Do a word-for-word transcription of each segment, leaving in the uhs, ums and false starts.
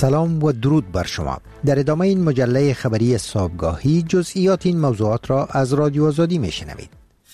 سلام و درود بر شما. در ادامه این مجله خبری صبحگاهی جزئیات این موضوعات را از رادیو آزادی میشنوید.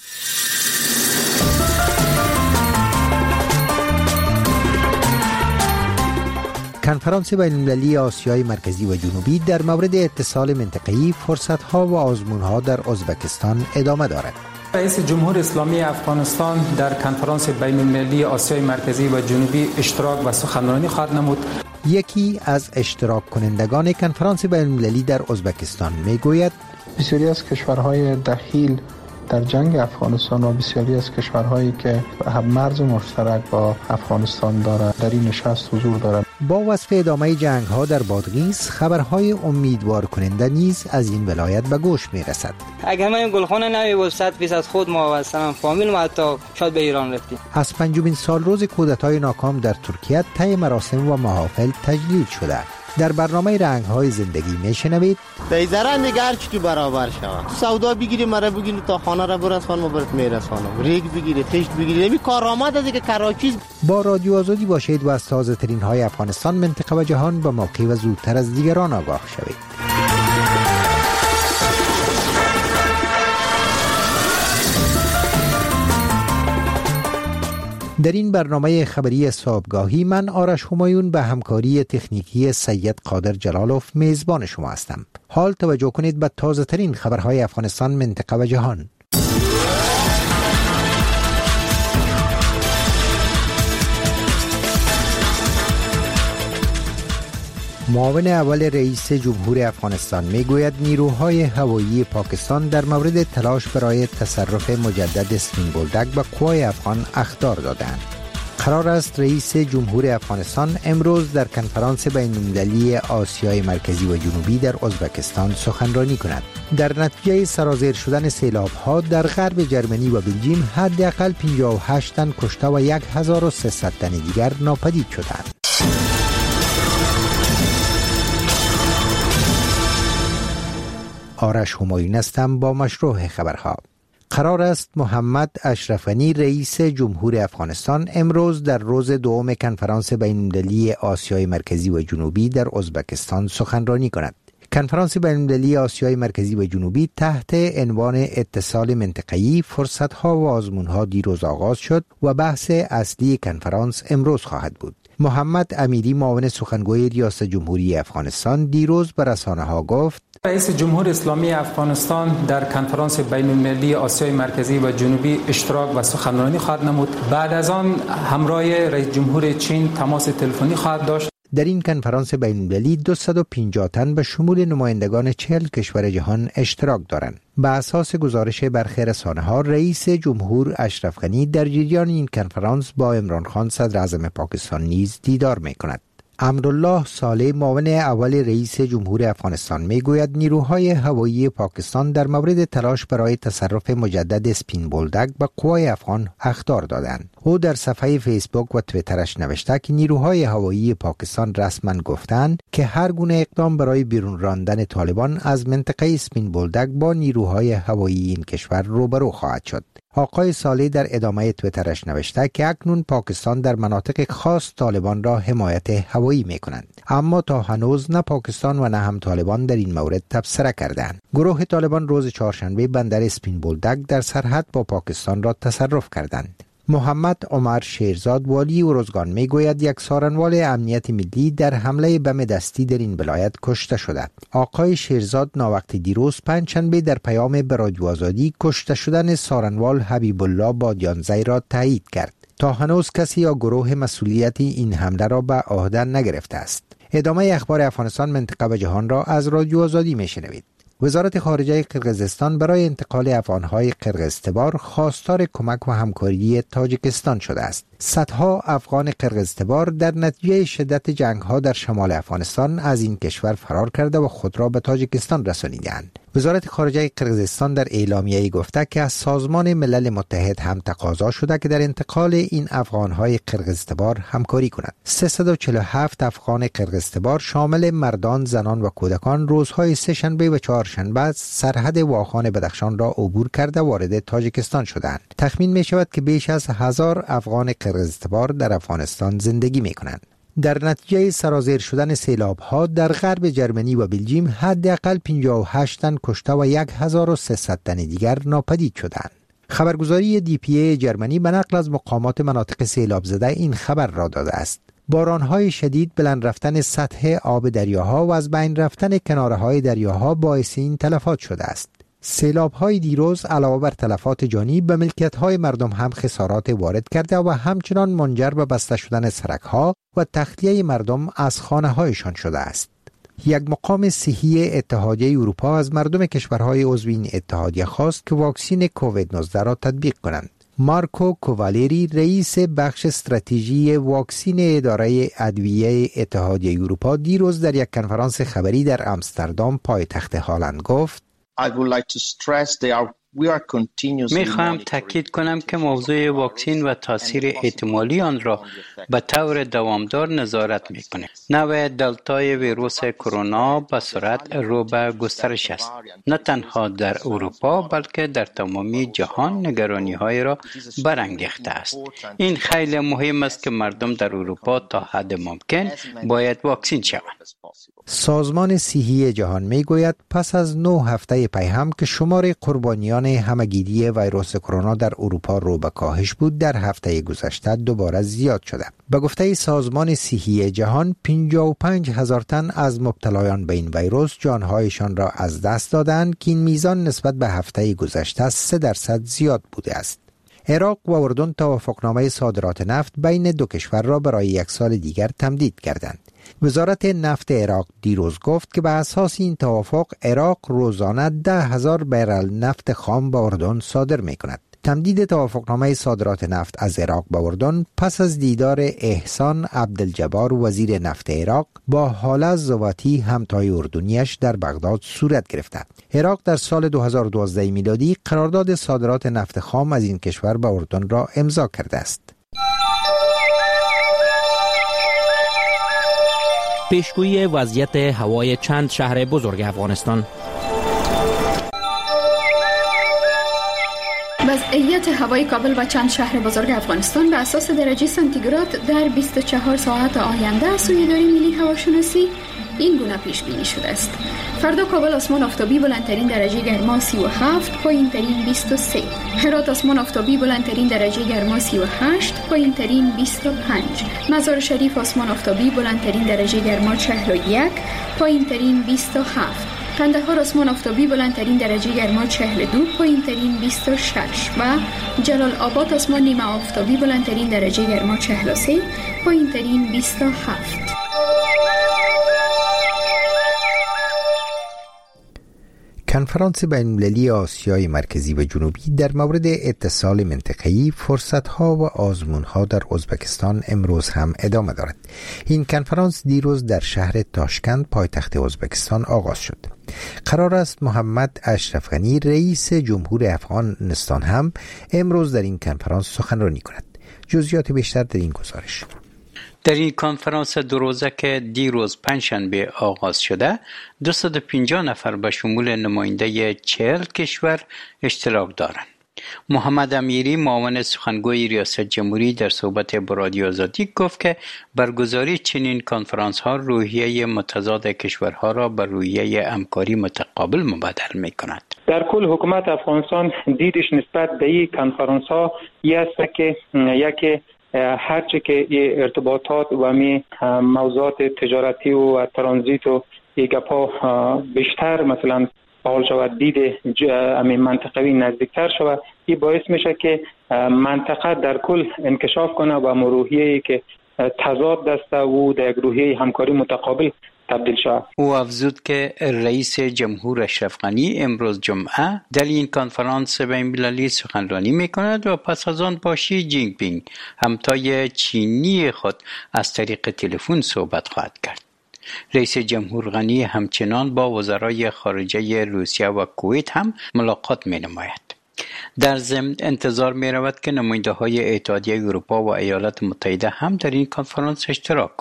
کنفرانس بین‌المللی آسیای مرکزی و جنوبی در مورد اتصال منطقه‌ای، فرصت‌ها و آزمون‌ها در ازبکستان ادامه دارد. رئیس جمهوری اسلامی افغانستان در کنفرانس بین‌المللی آسیای مرکزی و جنوبی اشتراک و سخنرانی خواهد نمود. یکی از اشتراک کنندگان کنفرانس بین‌المللی در ازبکستان میگوید بسیاری از کشورهای دخیل در جنگ افغانستان و بسیاری از کشورهایی که هم مرز مشترک با افغانستان دارند در این نشست حضور دارند. با وصف ادامه جنگ‌ها در بادغیس، خبرهای امیدوار کننده نیز از این ولایت به گوش می‌رسد. اگر من گلخانه نمی‌بود صد فیصد خود ما و سلام فامیل ما حتی شاید به ایران رفتیم. از پنجمین سال روز کودتای ناکام در ترکیه طی مراسم و محافل تجلیل شده. در برنامه رنگ‌های زندگی میشنوید در زرن نگر چی برابر شود. سودا بگیری مرا بگیری تا خانه را برسان ما برات میرسانم. ریگ بگیری، خشت بگیری، نمی کارآمد از که کراچی. با رادیو آزادی باشید و از تازه ترین های افغانستان، منطقه و جهان به موقع و زودتر از دیگران آگاه شوید. در این برنامه خبری صبحگاهی من آرش همایون به همکاری تکنیکی سید قادر جلالوف میزبان شما هستم. حال توجه کنید به تازه ترین خبرهای افغانستان، منطقه و جهان. معاون اول رئیس جمهور افغانستان میگوید نیروهای هوایی پاکستان در مورد تلاش برای تصرف مجدد سپین بولدک به قوای افغان اخطار دادند. قرار است رئیس جمهور افغانستان امروز در کنفرانس بین‌المللی آسیای مرکزی و جنوبی در ازبکستان سخنرانی کند. در نتیجه سرازیر شدن سیلاب‌ها در غرب جرمنی و بلژیم حداقل پنجاه و هشت تن کشته و هزار و سیصد تن دیگر ناپدید شدند. آرش همایون هستم با مشروع خبرها. قرار است محمد اشرف غنی رئیس جمهور افغانستان امروز در روز دوم کنفرانس بین‌المللی آسیای مرکزی و جنوبی در ازبکستان سخنرانی کند. کنفرانس بین‌المللی آسیای مرکزی و جنوبی تحت عنوان اتصال منطقه‌ای، فرصت‌ها و آزمون‌ها دیروز آغاز شد و بحث اصلی کنفرانس امروز خواهد بود. محمد امیری معاون سخنگوی ریاست جمهوری افغانستان دیروز به رسانه‌ها گفت رئیس جمهوری اسلامی افغانستان در کنفرانس بین‌المللی آسیای مرکزی و جنوبی اشتراک و سخنرانی خواهد نمود. بعد از آن همراه رئیس جمهور چین تماس تلفنی خواهد داشت. در این کنفرانس بین‌المللی دویست و پنجاه تن به شمول نمایندگان چهل کشور جهان اشتراک دارند. به اساس گزارش برخی رسانه‌ها، رئیس جمهور اشرف غنی در جریان این کنفرانس با عمران خان صدر اعظم پاکستان نیز دیدار می‌کند. امرالله صالح معاون اول رئیس جمهور افغانستان میگوید نیروهای هوایی پاکستان در مورد تلاش برای تصرف مجدد سپین بولدک به قوای افغان اخطار دادند. او در صفحه فیسبوک و توییترش نوشته که نیروهای هوایی پاکستان رسما گفتند که هر گونه اقدام برای بیرون راندن طالبان از منطقه سپین بولدک با نیروهای هوایی این کشور روبرو خواهد شد. آقای صالح در ادامه توییترش نوشته که اکنون پاکستان در مناطق خاص طالبان را حمایت هوایی می کنند، اما تا هنوز نه پاکستان و نه هم طالبان در این مورد تبصره کردند. گروه طالبان روز چهارشنبه بندر سپین بولدک در سرحد با پاکستان را تصرف کردند. محمد عمر شیرزاد والی ارزگان می گوید یک سارنوال امنیت ملی در حمله بم دستی در این ولایت کشته شده. آقای شیرزاد ناوقت دیروز پنجشنبه در پیام به رادیو آزادی کشته شدن سارنوال حبیب الله بادیانزی را تایید کرد. تا هنوز کسی یا گروه مسئولیت این حمله را به عهده نگرفته است. ادامه اخبار افغانستان، منطقه و جهان را از رادیو آزادی می شنوید. وزارت خارجه قرقیزستان برای انتقال افغانهای قرقیزتبار خواستار کمک و همکاری تاجیکستان شده است. صدها افغان قرقیزتبار در نتیجه شدت جنگ‌ها در شمال افغانستان از این کشور فرار کرده و خود را به تاجیکستان رسانیدند. وزارت خارجه قرقیزستان در اعلامیه‌ای گفته که از سازمان ملل متحد هم تقاضا شده که در انتقال این افغانهای قرقیزتبار همکاری کند. سیصد و چهل و هفت افغان قرقیزتبار شامل مردان، زنان و کودکان روزهای سه‌شنبه و چهارشنبه سرحد واخان بدخشان را عبور کرده وارد تاجیکستان شدند. تخمین می شود که بیش از هزار افغان قرقیزتبار در افغانستان زندگی می کنند. در نتیجه سرازیر شدن سیلاب‌ها در غرب جرمنی و بلژیم حداقل پنجاه و هشت تن کشته و هزار و سیصد تن دیگر ناپدید شدند. خبرگزاری دی پی ای جرمنی به نقل از مقامات مناطق سیلاب زده این خبر را داده است. باران‌های شدید، بلند رفتن سطح آب دریاها و از بین رفتن کناره‌های دریاها باعث این تلفات شده است. سیلاب‌های دیروز علاوه بر تلفات جانی به ملکیت‌های مردم هم خسارات وارد کرده و همچنان منجر به بسته شدن سرک‌ها و تخلیه مردم از خانه‌هایشان شده است. یک مقام صحی اتحادیه اروپا از مردم کشورهای عضو این اتحادیه خواست که واکسن کووید نوزده را تطبیق کنند. مارکو کووالیری رئیس بخش استراتژی واکسن اداره ادویه اتحادیه اروپا دیروز در یک کنفرانس خبری در آمستردام پایتخت هلند گفت: I would like to stress they are می خواهم تاکید کنم که موضوع واکسن و تاثیر احتمالی آن را به طور دوامدار نظارت می کنیم. نوع دلتای ویروس کرونا به سرعت رو به گسترش است. نه تنها در اروپا بلکه در تمامی جهان نگرانی های را برانگیخته است. این خیلی مهم است که مردم در اروپا تا حد ممکن باید واکسن شوند. سازمان صحی جهان می گوید پس از نه هفته پیهم که شمار قربانیان همه‌گیری ویروس کرونا در اروپا رو به کاهش بود، در هفته گذشته دوباره زیاد شده. به گفته سازمان صحی جهان پنجاه و پنج هزار تن از مبتلایان به این ویروس جانهایشان را از دست دادند که این میزان نسبت به هفته گذشته سه درصد زیاد بوده است. عراق و اردن توافقنامه صادرات نفت بین دو کشور را برای یک سال دیگر تمدید کردند. وزارت نفت عراق دیروز گفت که به اساس این توافق عراق روزانه ده هزار برل نفت خام به اردن صادر می کند. تمدید توافقنامه صادرات نفت از عراق به اردن پس از دیدار احسان عبدالجبار وزیر نفت عراق با حاله زواتی همتای اردنیش در بغداد صورت گرفته. عراق در سال دو هزار و دوازده میلادی قرارداد صادرات نفت خام از این کشور به اردن را امضا کرده است. پیشگویی وضعیت هوای چند شهر بزرگ افغانستان. وضعیت هوای کابل و چند شهر بزرگ افغانستان به اساس درجه سانتیگراد در بیست و چهار ساعت آینده از سوی اداره ملی هواشناسی این گونه پیش بینی شده است: فردا کابل آسمان آفتابی بلندترین درجه گرما سی و هفت، پایینترین بیست و سه. هرات آسمان آفتابی بلندترین درجه گرما سی و هشت، پایینترین بیست و پنج. مزار شریف آسمان آفتابی بلندترین درجه گرما چهل و یک، پایینترین بیست و هفت. قندهار آسمان آفتابی بلندترین درجه گرما چهل و دو، پایینترین بیست و شش و جلال آباد آسمان نیمه آفتابی بلندترین درجه گرما چهل و سه، پایینترین بیست و هفت. کنفرانس بین‌المللی آسیای مرکزی و جنوبی در مورد اتصال منطقه‌ای، فرصت‌ها و آزمون‌ها در ازبکستان امروز هم ادامه دارد. این کنفرانس دیروز در شهر تاشکند پایتخت ازبکستان آغاز شد. قرار است محمد اشرف غنی رئیس جمهور افغانستان هم امروز در این کنفرانس سخنرانی کند. جزئیات بیشتر در این گزارش. در این کنفرانس دو روزه که دیروز پنجشنبه آغاز شده، دویست و پنجاه نفر به شمول نماینده چهل کشور اشتراک دارند. محمد امیری معاون سخنگوی ریاست جمهوری در صحبت با رادیو آزادی گفت که برگزاری چنین کنفرانس ها روحیه متضاد کشورها را به روحیه همکاری متقابل مبدل می کند. در کل حکومت افغانستان دیدش نسبت به این کنفرانس ها است که یکی هرچه که ارتباطات و می موضوعات تجارتی و ترانزیت و گپا بیشتر مثلا حال شود دید امی منطقوی نزدیکتر شود، این باعث میشه که منطقه در کل انکشاف کنه و مروحیه‌ای که تضاد دسته و در یک روحیه همکاری متقابل تبدیل شود. او افزود که رئیس جمهور اشرف غنی امروز جمعه در این کنفرانس بین‌المللی سخنرانی میکند و پس از آن با شی جینگ پینگ همتای چینی خود از طریق تلفن صحبت خواهد کرد. رئیس جمهور غنی همچنان با وزرای خارجه روسیه و کویت هم ملاقات می نماید. در ضمن انتظار می رود که نماینده های اتحادیه اروپا و ایالات متحده هم در این کنفرانس اشتراک کنند.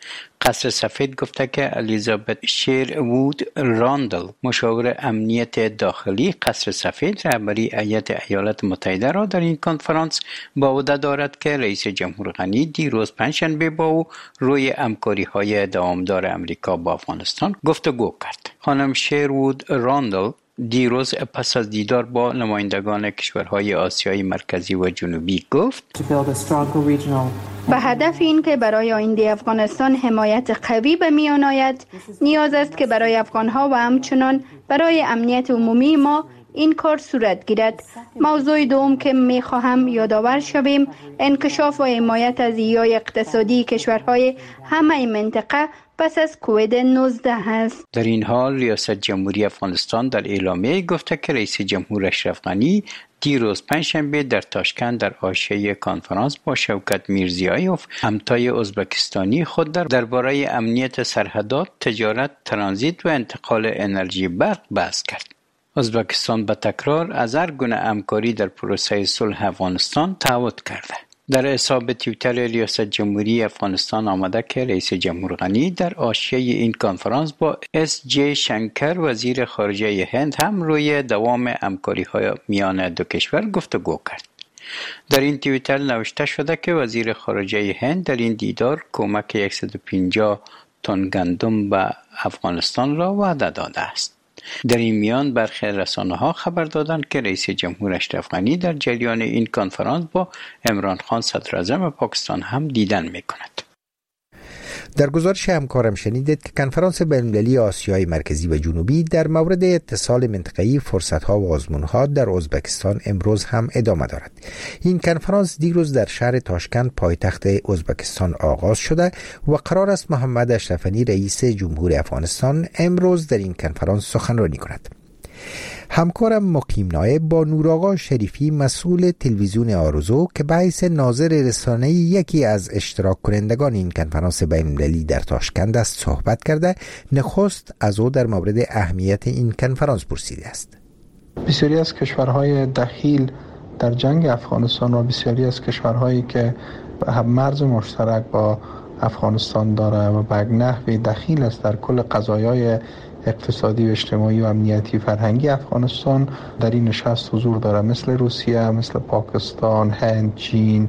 قصر سفید گفته که الیزابت شیروود راندل مشاور امنیت داخلی قصر سفید رهبری هیئت ایالات متحده را در این کنفرانس با عهده دارد که رئیس جمهور غنی دیروز پنجشنبه با او روی همکاری‌های دوامدار امریکا با افغانستان گفتگو کرد. خانم شیروود راندل دیروز پس از دیدار با نمایندگان کشورهای آسیای مرکزی و جنوبی گفت به هدف این که برای آینده افغانستان حمایت قوی به میان آید، نیاز است که برای افغانها و همچنان برای امنیت عمومی ما این کار صورت گیرد. موضوع دوم که می خواهم یادآور شویم انکشاف و حمایت از ایای اقتصادی کشورهای همه منطقه پس از کووید نوزده است. در این حال ریاست جمهوری افغانستان در اعلامیه گفته که رئیس جمهور اشرف غنی دیروز پنجشنبه در تاشکند در حاشیه کنفرانس با شوکت میرزیایوف همتای ازبکستانی خود در درباره امنیت سرحدات، تجارت، ترانزیت و انتقال انرژی برق بحث کرد. ازبکستان به تکرار از هر گونه همکاری در پروسه صلح افغانستان تعهد کرده. در حساب توییتر ریاست جمهوری افغانستان آمده که رئیس جمهور غنی در حاشیه این کنفرانس با اس جی شنکر وزیر خارجه هند هم روی دوام همکاری‌های میان دو کشور گفتگو کرد. در این توییتر نوشته شده که وزیر خارجه هند در این دیدار کمک صد و پنجاه تن گندم به افغانستان را وعده داده است. در این میان برخی رسانه‌ها خبر دادند که رئیس جمهور اشرف غنی در جریان این کنفرانس با عمران خان صدر اعظم پاکستان هم دیدن می‌کند. در گزارش همکارم شنیدید که کنفرانس بین‌المللی آسیای مرکزی و جنوبی در مورد اتصال منطقه‌ای، فرصت‌ها و آزمون‌ها در ازبکستان امروز هم ادامه دارد. این کنفرانس دیروز در شهر تاشکند پایتخت ازبکستان آغاز شده و قرار است محمد اشرف غنی رئیس جمهور افغانستان امروز در این کنفرانس سخنرانی کند. همکارم مقیم نایب با نورآقا شریفی مسئول تلویزیون آرزو که به حیث ناظر رسانه‌ای یکی از اشتراک کنندگان این کنفرانس بین‌المللی در تاشکند است صحبت کرده، نخست از او در مورد اهمیت این کنفرانس پرسیده است. بسیاری از کشورهای دخیل در جنگ افغانستان و بسیاری از کشورهایی که مرز مشترک با افغانستان داره و به نحوی دخیل است در کل قضایای اقتصادی و اجتماعی و امنیتی فرهنگی افغانستان در این نشست حضور داره، مثل روسیه، مثل پاکستان، هند، چین،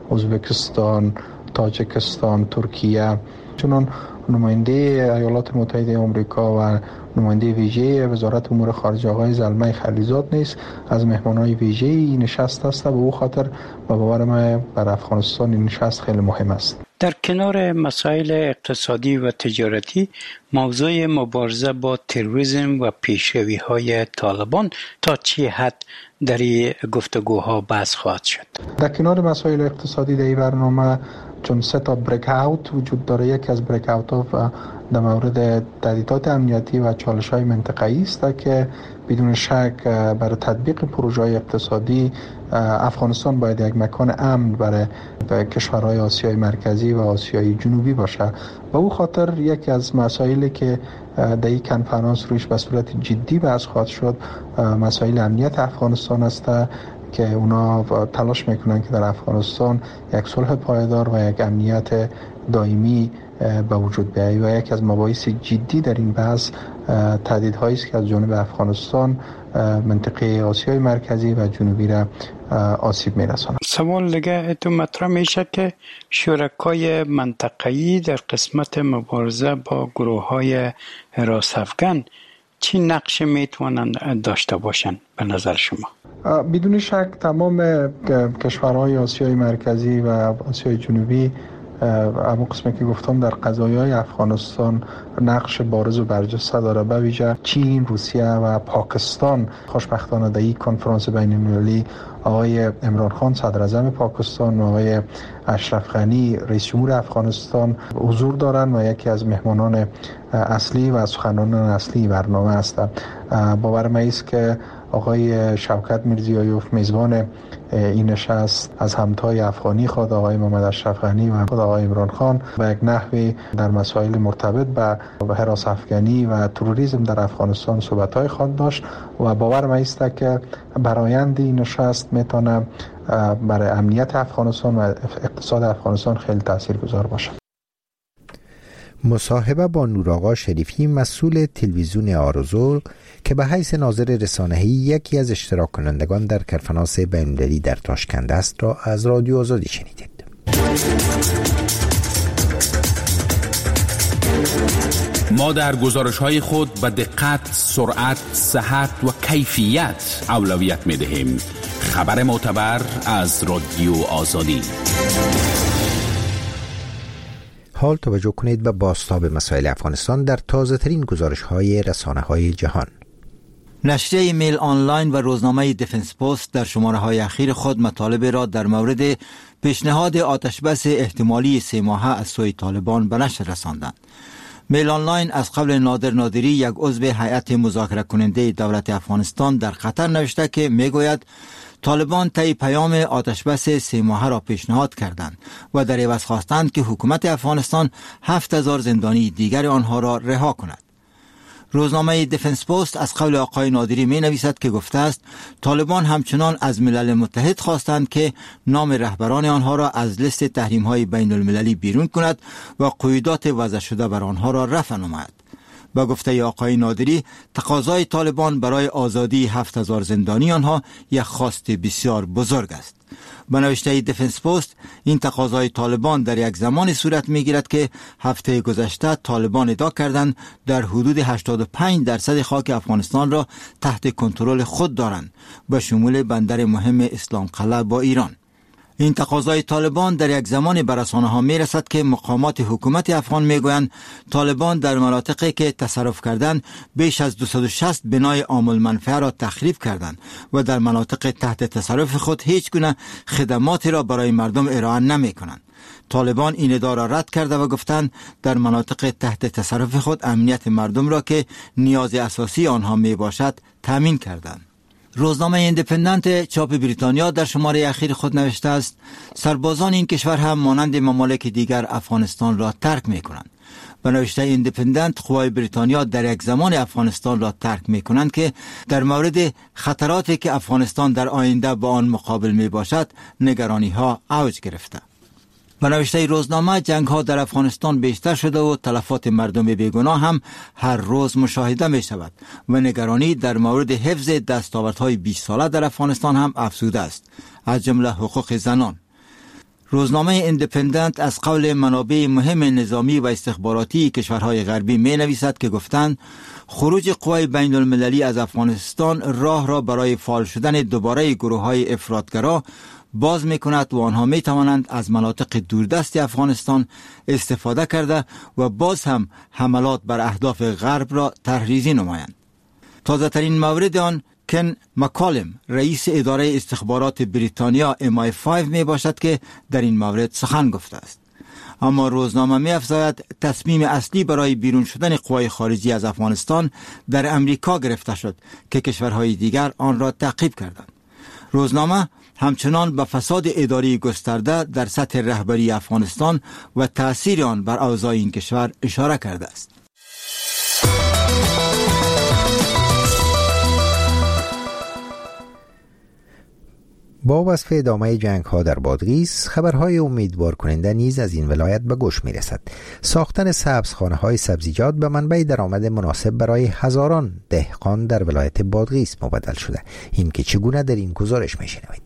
ازبکستان، تاجیکستان، ترکیه. چنان نماینده ایالات متحده آمریکا و نماینده ویژه وزارت امور خارجه آقای زلمه خلیزاد نیست از مهمانان ویژه این نشست است. به او خاطر با باور ما بر افغانستان این نشست خیلی مهم است. در کنار مسائل اقتصادی و تجارتی، موضوع مبارزه با تروریسم و پیشروی‌های طالبان تا چه حد در این گفتگوها بحث خواهد شد؟ در کنار مسائل اقتصادی در این برنامه چون سه تا بریک اوت وجود داره، یکی از بریک اوت ها در مورد تهدیدات امنیتی و چالش‌های منطقه‌ای است که بدون شک برای تطبیق پروژه‌های اقتصادی افغانستان باید یک مکان امن برای کشورهای آسیای مرکزی و آسیای جنوبی باشه. و او خاطر یکی از مسائلی که در این کنفرانس روش به صورت جدی بحث خواهد شد مسائل امنیت افغانستان است که اونا تلاش میکنن که در افغانستان یک صلح پایدار و یک امنیت دائمی به وجود بیاید و یکی از مباحث جدی در این بحث تهدیدهایی است که از جانب افغانستان منطقه آسیای مرکزی و جنوبی را آسیب میرساند. سوال دیگه تو مطرح میشه که شرکای منطقه‌ای در قسمت مبارزه با گروه‌های حراس افکن چی نقش میتونن داشته باشن به نظر شما؟ بدون شک تمام کشورهای آسیای مرکزی و آسیای جنوبی اما قسمی که گفتم در قضایای افغانستان نقش بارز و برجسته داره. به ویژه چین، روسیه و پاکستان خوشبختانه در این کنفرانس بین‌المللی آقای عمران خان صدر اعظم پاکستان و آقای اشرف غنی رئیس جمهور افغانستان حضور دارند و یکی از مهمانان اصلی و سخنرانان اصلی برنامه هستند. باور من است که آقای شوکت میرزیایوف میزبان این نشست از همتای افغانی خود آقای محمد اشرف غنی و خود آقای عمران خان و یک نحوی در مسائل مرتبط به حراس افغانی و تروریسم در افغانستان صحبت‌های خواهد داشت و باور من است که برآیند این نشست میتونه برای امنیت افغانستان و اقتصاد افغانستان خیلی تاثیرگذار باشه. مصاحبه با نورآقا شریفی مسئول تلویزیون آرزو که به حیث ناظر رسانه‌ای یکی از اشتراک کنندگان در کنفرانس بین‌المللی در تاشکند است را از رادیو آزادی شنیدید. ما در گزارش‌های خود به دقت، سرعت، صحت و کیفیت اولویت می‌دهیم. خبر معتبر از رادیو آزادی. حال توجه کنید به بازتاب مسائل افغانستان در تازه‌ترین گزارش‌های رسانه‌های جهان. نشریه میل آنلاین و روزنامه دیفنس پست در شماره‌های اخیر خود مطالب را در مورد پیشنهاد آتشبس احتمالی سه ماهه از سوی طالبان به نشر رساندند. میل آنلاین از قبل نادر نادری، یک عضو هیئت مذاکره کننده دولت افغانستان، در قطر نوشته که میگوید طالبان طی پیام آتشبس سه ماهه را پیشنهاد کردند و در عوض خواستند که حکومت افغانستان هفت هزار زندانی دیگر آنها را رها کند. روزنامه دیفنس پست از قول آقای نادری می نویسد که گفته است طالبان همچنان از ملل متحد خواستند که نام رهبران آنها را از لیست تحریم های بین المللی بیرون کند و قیودات وضع شده بر آنها را رفع نماید. با گفته آقای نادری، تقاضای طالبان برای آزادی هفت هزار زندانی آنها یک خواست بسیار بزرگ است. به نوشته دیفنس پست، این تقاضای طالبان در یک زمان صورت میگیرد که هفته گذشته طالبان ادعا کردند در حدود هشتاد و پنج درصد خاک افغانستان را تحت کنترل خود دارند، به شمول بندر مهم اسلام قلعه با ایران. این تقاضای طالبان در یک زمان به رسانه‌ها میرسد که مقامات حکومت افغان میگویند طالبان در مناطقی که تصرف کردند بیش از دویست و شصت بنای عام المنفعه را تخریب کردند و در مناطق تحت تصرف خود هیچ گونه خدماتی را برای مردم ارائه نمی کنند. طالبان این ادعا را رد کرده و گفتند در مناطق تحت تصرف خود امنیت مردم را که نیاز اساسی آنها می باشد تامین کردند. روزنامه ایندیپندنت چاپ بریتانیا در شماره اخیر خود نوشته است سربازان این کشور هم مانند ممالک دیگر افغانستان را ترک می کنند. به نوشته ایندیپندنت، قوای بریتانیا در یک زمان افغانستان را ترک می کنند که در مورد خطراتی که افغانستان در آینده با آن مقابل می باشد نگرانی ها اوج گرفته. به نوشته روزنامه، جنگ ها در افغانستان بیشتر شده و تلفات مردم بیگناه هم هر روز مشاهده می شود و نگرانی در مورد حفظ دستاوردهای بیست ساله در افغانستان هم افزوده است، از جمله حقوق زنان. روزنامه ایندیپندنت از قول منابع مهم نظامی و استخباراتی کشورهای غربی می نویسد که گفتند خروج قوای بین المللی از افغانستان راه را برای فعال شدن دوباره گروه های افراطگرا باز می کند و آنها می توانند از مناطق دوردست افغانستان استفاده کرده و باز هم حملات بر اهداف غرب را تحریزی نمایند. تازه ترین مورد آن کن مکالم، رئیس اداره استخبارات بریتانیا ام آی پنج می باشد که در این مورد سخن گفته است. اما روزنامه می افزاید تصمیم اصلی برای بیرون شدن قوای خارجی از افغانستان در امریکا گرفته شد که کشورهای دیگر آن را تعقیب کردند. روزنامه همچنان به فساد اداری گسترده در سطح رهبری افغانستان و تأثیر آن بر اوضاع این کشور اشاره کرده است. با وصف ادامه جنگ ها در بادغیس، خبرهای امیدوار کننده نیز از این ولایت به گوش می رسد. ساختن سبزخانه های سبزیجات به منبع درآمد مناسب برای هزاران دهقان در ولایت بادغیس مبدل شده. این که چگونه در این گزارش می شنوید.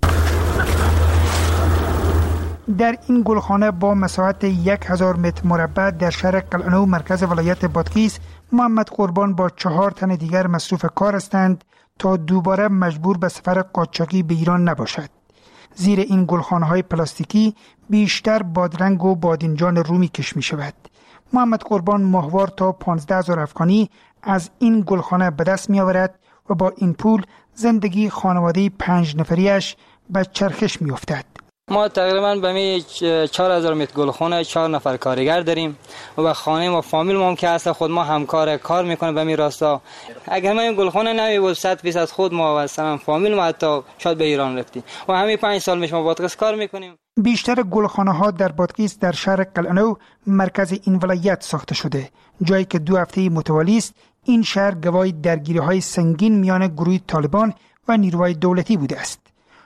در این گلخانه با مساحت یک هزار متر مربع در شهر قلعه‌نو مرکز ولایت بادغیس، محمد قربان با چهار تن دیگر مصروف کار هستند تا دوباره مجبور به سفر قاچاقی به ایران نباشد. زیر این گلخانه‌های پلاستیکی بیشتر بادرنگ و بادنجان رومی کش می شود. محمد قربان ماهوار تا پانزده هزار افغانی از این گلخانه به دست می آورد و با این پول زندگی خانواده پنج نفریش به چرخش می افتد. ما تقریبا به می چهار هزار متر گلخانه چهار نفر کارگر داریم و خانه ما فامیل ما هم که هست خود ما همکار کار میکنه به می راستا. اگر ما این گلخانه نمی بود صد فیصد خود ما و مثلا فامیل ما حتی شاید به ایران رفتیم و همین پنج سال میش ما بادغیس کار میکنیم. بیشتر گلخانه ها در بادغیس در شهر قلعه‌نو مرکز این ولایت ساخته شده، جایی که دو هفته متوالی است این شهر گواهی درگیری های سنگین میان گروه طالبان و نیروهای دولتی بوده است.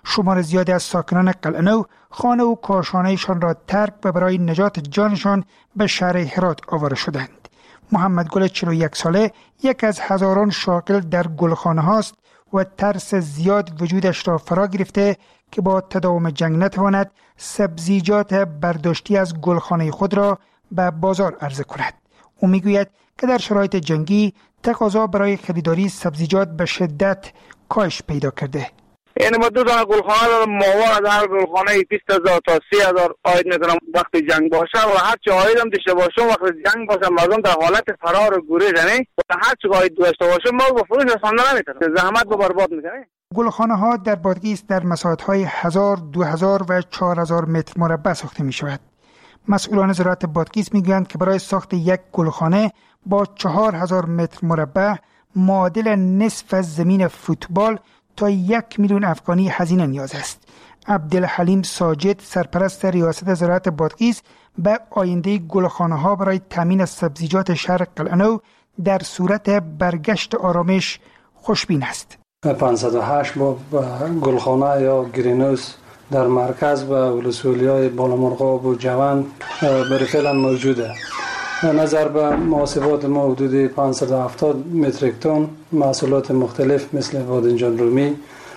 شمار زیادی از ساکنان قلعه نو خانه و کاشانه‌شان را ترک و برای نجات جانشان به شهر هرات آواره شدند. محمد گل چهل و یک ساله یک از هزاران شاغل در گلخانه هاست و ترس زیاد وجودش را فرا گرفته که با تداوم جنگ نتواند سبزیجات برداشتی از گلخانه خود را به بازار عرضه کند. او میگوید که در شرایط جنگی تقاضا برای خریداری سبزیجات به شدت کاهش پیدا کرده. یعنی ما دو تا گلخانه دارم، ماوا در گلخانه بیست هزار تا سی هزار آید میکنم وقتی جنگ باشه و هر چی آیدم داشته باشم وقتی جنگ باشه مردم در حالت فرار و گریز، یعنی هر چی آید داشته باشم ما با فروش رسانده نمیتونم، زحمت رو برباد میکنه. گلخانه ها در بادغیس در مساحت های هزار، دو هزار و چهار هزار متر مربع ساخته می شود. مسئولان زراعت بادغیس میگویند که برای ساخت یک گلخانه با چهار هزار متر مربع معادل نصف از زمین فوتبال تا یک میلیون افغانی هزینه نیاز است. عبدالحلیم ساجد سرپرست ریاست زراعت بادغیس به آینده گلخانه ها برای تامین سبزیجات شهر قلعه نو در صورت برگشت آرامش خوشبین است. پانصد و هشت با گلخانه یا گرینوس در مرکز و ولسوالی‌های بالامرغاب و جوان برای فعلا موجوده. نظر به محاسبات ما حدود پانصد و هفتاد متریک تن محصولات مختلف مثل بادنجان رومی،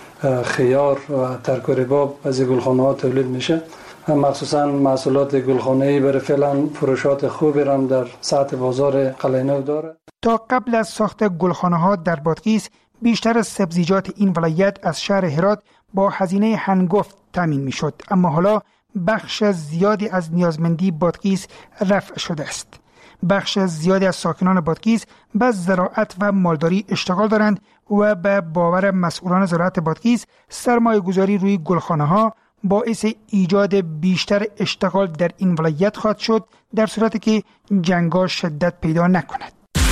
خیار و ترک رباب از گلخانه‌ها تولید میشه. مخصوصا محصولات گلخانه‌ای برای فعلا فروشات خوبی هم در سطح بازار قلعه نو داره. تا قبل از ساخت گلخانه‌ها در بادغیس بیشتر سبزیجات این ولایت از شهر هرات با هزینه هنگفت تامین میشد، اما حالا بخش زیادی از نیازمندی بادغیس رفع شده است. بخش زیادی از ساکنان بادغیس به زراعت و مالداری اشتغال دارند و به باور مسئولان زراعت بادغیس سرمایه گذاری روی گلخانه ها باعث ایجاد بیشتر اشتغال در این ولایت خواهد شد در صورتی که جنگا شدت پیدا نکند.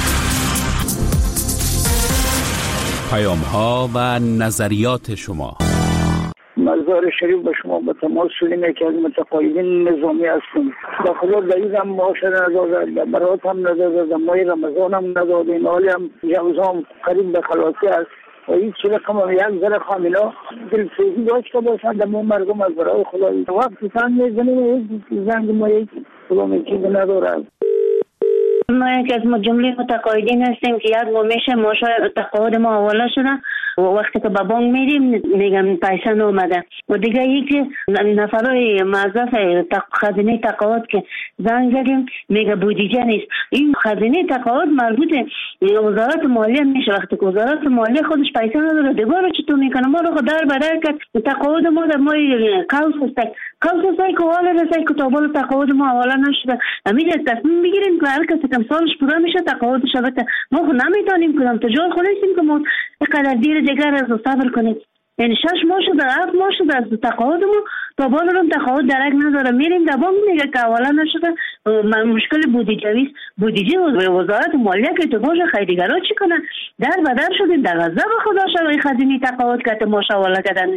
پیام ها و نظریات شما. مزار شریف به شما به تماس شدیم، یکی از متقاعدین نظامی هستیم. به خدا دلیل هم معاشره نداده، برات هم نداده، ماه رمضان هم نداده، این حالی هم جوزام قریب به خلاصی است و هیچ چیز کم هم یک ذره خامیلا دلسوزی داشته باشند در مردم از برای خدایی وقتی سن میزنیم هیچ زنگ ما یک کلومتر چیز نداره. ما یکی از جمله متقاعدین هستیم که یک ومیش ماشای تقاعد ما حواله شده و وقتی که به بانک میریم میگم پیسه نومده و دیگه یکی نفرای موظف خزینه تقاعد که زنگ زدیم میگه بودجه نیست. این خزینه تقاعد مربوط وزارت مالیه میشه، وقتی که وزارت مالیه خودش پیسه نداره دیگه رو چطور میکنه؟ ما رو در بدر کرد تقاعد ما در ما کاوس است کاوس است که حالا رسای کتابال تقاعد ما حواله نشده. امید تصمیم بگیریم که هر کسی کم سالش پورا میشه تقاعدش البته ما خود نمیتونیم کنم تجار خودیم که ما اینقدر دیر دیگر از صبر کنیم. یعنی شش ماه شده هفت ماه شده از تقاعد ما تا بالا رو تقاعد درک نداره میریم در بانک میگه که حواله نشده مشکل بودجه بودجه وزارت مالیه که تو باشه خیلیگرا چی کنن در بدر شدیم در غضب خدا شوی خزینه تقاعد که ما حواله کردنش.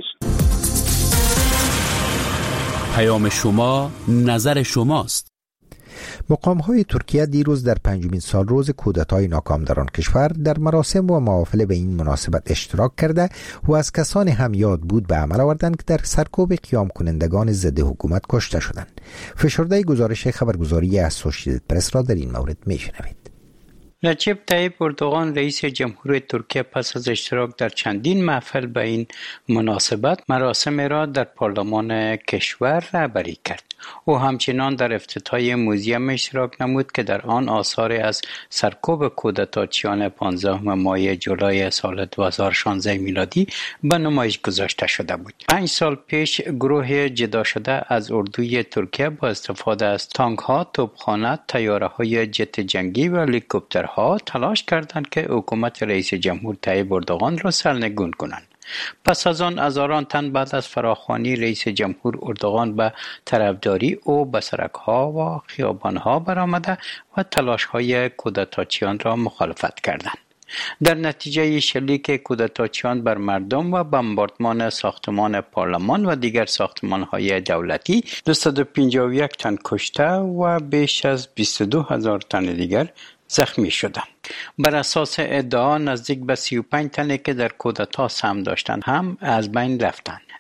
پیام شما نظر شماست. مقام‌های ترکیه دیروز در پنجمین سال روز کودتای ناکام در آن کشور در مراسم و محافل به این مناسبت اشتراک کرده و از کسانی هم یاد بود به عمل آوردند که در سرکوب قیام کنندگان ضد حکومت کشته شدند. فشرده گزارش خبرگزاری اسوشییتد پرس را در این مورد میشنوید. رجب طیب اردوغان رئیس جمهوری ترکیه پس از اشتراک در چندین محفل به این مناسبت مراسم را در پارلمان کشور رهبری کرد. او همچنان در افتتاح موزیم اشتراک نمود که در آن آثاری از سرکوب کودتاچیان پانزدهم ماه جولای سال دو هزار و شانزده میلادی به نمایش گذاشته شده بود. پنج سال پیش گروه جدا شده از اردوی ترکیه با استفاده از تانک‌ها، توپخانه، طیاره‌های جت جنگی و هلیکوپترها تلاش کردند که حکومت رئیس جمهور طیب اردوغان را سرنگون کنند. پس از آن هزاران تن بعد از فراخوانی رئیس جمهور اردوغان به طرفداری او به سرک‌ها و خیابان‌ها برآمده و تلاش‌های کودتاچیان را مخالفت کردند. در نتیجه شلیک کودتاچیان بر مردم و بمباردمان ساختمان پارلمان و دیگر ساختمان‌های دولتی دویست و پنجاه و یک تن کشته و بیش از بیست و دو هزار تن دیگر زخمی شدند. بر اساس ادعا نزدیک به سی و پنج تنی که در کودتا سهم داشتند هم از بین رفتند.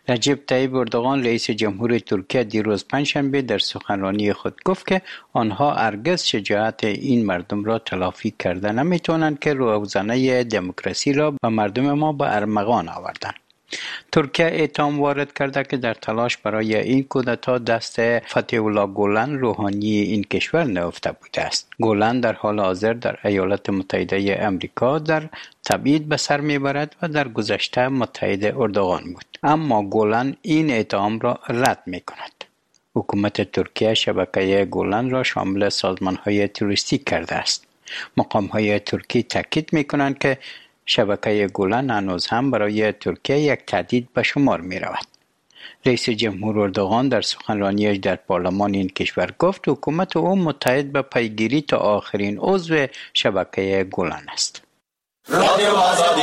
رجب طیب اردوغان رئیس جمهور ترکیه دیروز پنجشنبه در سخنرانی خود گفت که آنها هرگز شجاعت این مردم را تلافی کرده نمیتونند که روزانه دموکراسی را به مردم ما به ارمغان آوردند. ترکیه اتهام وارد کرده که در تلاش برای این کودتا دست فتح الله گولن روحانی این کشور نهفته بوده است. گولن در حال حاضر در ایالات متحده امریکا در تبعید به سر میبرد و در گذشته متحد اردوغان بود، اما گولن این اتهام را رد میکند. حکومت ترکیه شبکه گولن را شامل سازمان‌های تروریستی کرده است. مقام‌های ترکی تاکید میکنند که شبکه گولن هنوز هم برای ترکیه یک تهدید به شمار می رود. رئیس جمهور اردوغان در سخنرانیش در پارلمان این کشور گفت حکومت او متحد به پیگیری تا آخرین عضو شبکه گولن است. رادیو آزادی.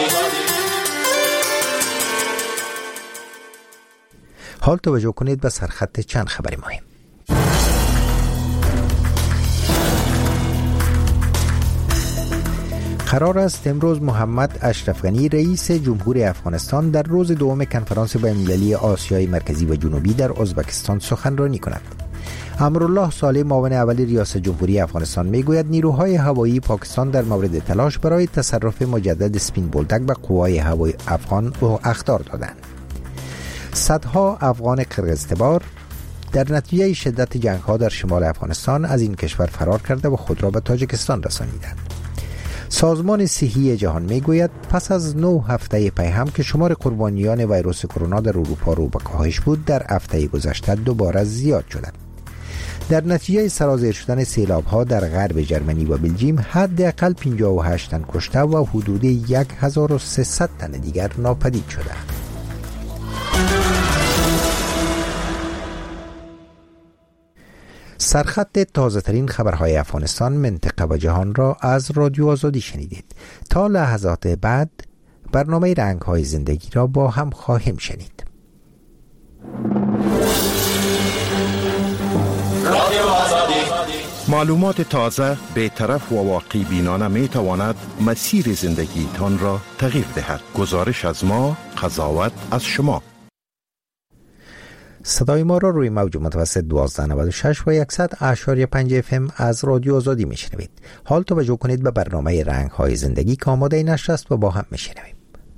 حال توجه کنید به سرخط چند خبری مهم. قرار است امروز محمد اشرف غنی رئیس جمهور افغانستان در روز دوم کنفرانس بین‌المللی آسیای مرکزی و جنوبی در ازبکستان سخنرانی کند. امرالله صالح معاون اول ریاست جمهوری افغانستان میگوید نیروهای هوایی پاکستان در مورد تلاش برای تصرف مجدد سپین بولدک به قوای هوایی افغان او اخطار دادند. صدها افغان قرغزتبار در نتیجه شدت جنگ‌ها در شمال افغانستان از این کشور فرار کرده و خود را به تاجیکستان رسانیدند. سازمان صحی جهان میگوید پس از نه هفته پیهم که شمار قربانیان ویروس کرونا در اروپا رو به کاهش بود، در هفته گذشته دوباره زیاد شده. در نتیجه سرازیر شدن سیلاب‌ها در غرب جرمنی و بلژیم حداقل پنجاه و هشت تن کشته و حدود هزار و سیصد تن دیگر ناپدید شده. سرخط تازه ترین خبرهای افغانستان، منطقه و جهان را از رادیو آزادی شنیدید. تا لحظات بعد برنامه رنگ‌های زندگی را با هم خواهیم شنید. رادیو آزادی. معلومات تازه، بی‌طرف و واقعی بینانه می تواند مسیر زندگی تان را تغییر دهد. گزارش از ما، قضاوت از شما. صدای ما را روی موج متوسط دوازده نود و شش و صد اشاری پنج اف ام از رادیو آزادی میشنوید. حال توجه کنید به برنامه رنگ های زندگی که آماده نشر است و با هم میشنویم.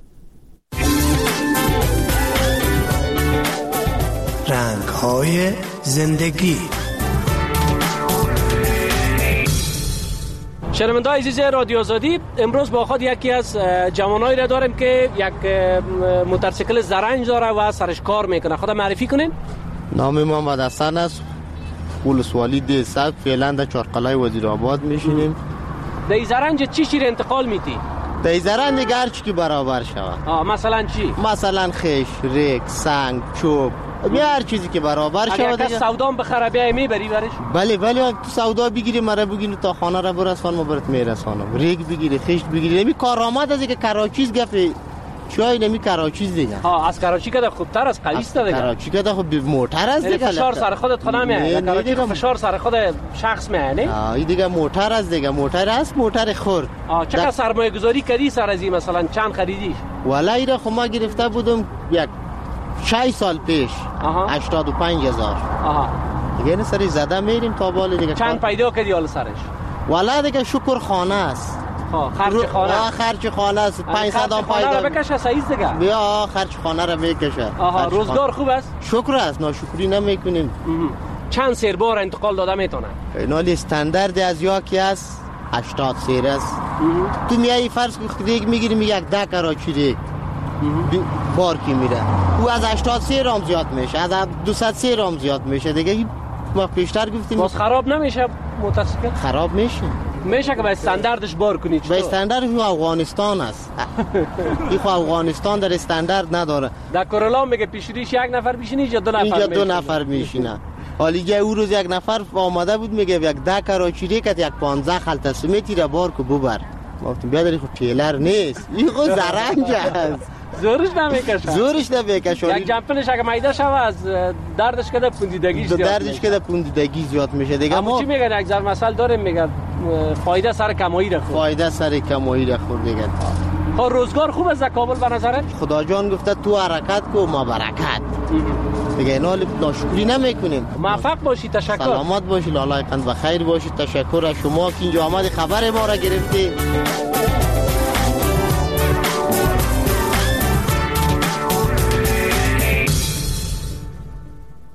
رنگ های زندگی. شنونده‌های عزیز رادیو آزادی، امروز با خود یکی از جوانایی را داریم که یک موتورسیکل زرنج داره و سرش کار میکنه. خدا معرفی کنین. نام محمد حسن است. ولسوالی دیصد، فعلا در چهارقلعه وزیرآباد میشینیم. در زرنج چی شیر انتقال میدی؟ در زرنج دیگه هر چی که برابر شود. آه مثلا چی؟ مثلا خش، ریک، سنگ، چوب، هر چیزی که برابر شود. اگه کس سودا بخره بیای میبری برش؟ بله بله، تو سودا بگیری مرا بگیری تا خانه را برسان ما برات میرسانم. ریگ بگیری، خشت بگیری، نمی کارآمد از که کراچیز گفه چای نمی کراچیز دیگه. ها از کراچی که خوبتر از قلیس دیگه. کراچی که خوب موتر از دیگه. فشار سر خودت خود نمیاد. کراچی فشار سر خود شخص میانه. آ این دیگه موتر از دیگه، موتر است، موتر خرد. آ چقدر سرمایه گذاری کردی سر از این مثلا چند خریدیش؟ والله را خب ما گرفته بودم یک شش سال پیش. هشتاد و پنج هزار. آها. دیگه سری زده میریم تا بالا دیگه. چند پیدا کردی حال سرش؟ والله دیگه شکر خانه است. ها خرج خانه. آه خرج خانه است. پانصد تا پیدا. خانه رو بکشه سایز دیگه. بیا خرج خانه رو میکشه. آها روزگار خوب است؟ شکر است، ناشکری نمیکنیم. چند سیر بار انتقال داده میتونه؟ اینال استاندارد از یاکی است هشتاد سیر است. تو میای فرض ریگ میگیریم یک ده کراچی ریگ. بار کی میره او از هشتاد سه رام زیاد میشه، از دویست سه رام زیاد میشه دیگه. ما پیشتر گفتیم باز خراب نمیشه موتورسیکل؟ خراب میشه. میشه که به استانداردش بار کنی؟ به استانداردش افغانستان است. این خو افغانستان در استاندارد نداره. در کرولا میگه پیشریش یک نفر میشینه، اینجا دو نفر میشینه. اینجا دو نفر میشینه. حالا او روز یک نفر آمده بود میگه یک ده کراچی ریکت یک پانزده خلطه سمیتی را بار کو ببر. ما گفتیم بیا داری خود تیلر نیست، این خود زرنج است. زورش نمیکشه. زورش نمیکشه. یک جمپنش اگه میده شوه از دردش که پوندیدگی زیاد. دردش که پوندیدگی زیاد میشه دیگه. اما چی میگن یک ضرب مثل داره میگه فایده سر کمایی را خورد. فایده سر کمایی را خورد دیگه. ها روزگار خوب از کابل به نظرت؟ خدا جان گفته تو حرکت کو ما برکت. دیگه اینا ناشکری نمیکنیم. موفق باشی، تشکر. سلامت باشی، لالای قند بخیر باشی. تشکر از شما که اینجا آمدی خبر ما را گرفتی.